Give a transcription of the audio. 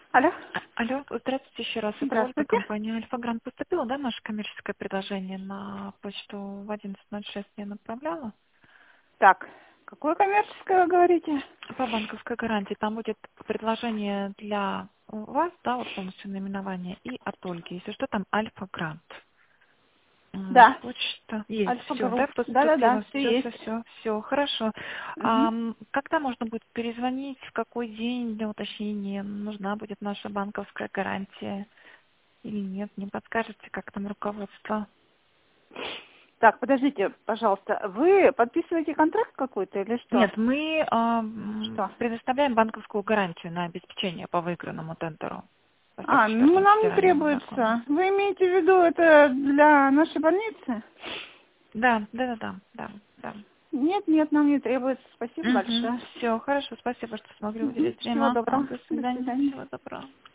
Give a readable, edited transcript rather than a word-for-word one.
Алло. Алло, здравствуйте еще раз. Это Ольга, Здравствуйте. компания Альфа-Грант. Поступило, да, наше коммерческое предложение на почту в 11:06 я направляла? Так, какое коммерческое вы говорите? По банковской гарантии. Там будет предложение для вас, да, вот полностью наименование, и от Ольги. Если что, там Альфа-Грант. Да. Почта есть, все, да, Альфа-групп. Да-да-да, поступило, все есть. все, хорошо. Мгм. Когда можно будет перезвонить, в какой день для уточнения нужна будет наша банковская гарантия или нет? Не подскажете, как там руководство? Так, подождите, пожалуйста. Вы подписываете контракт какой-то или что? Нет, мы Что? предоставляем банковскую гарантию на обеспечение по выигранному тендеру по Ну 104 нам не федеральному закону. требуется. Вы имеете в виду это для нашей больницы? Да, да, да, да, да, да. Нет, нет, нам не требуется. Спасибо Угу. большое. Все, хорошо, спасибо, что смогли Мгм. уделить Всего время. доброго. До До свидания, свидания. всего доброго.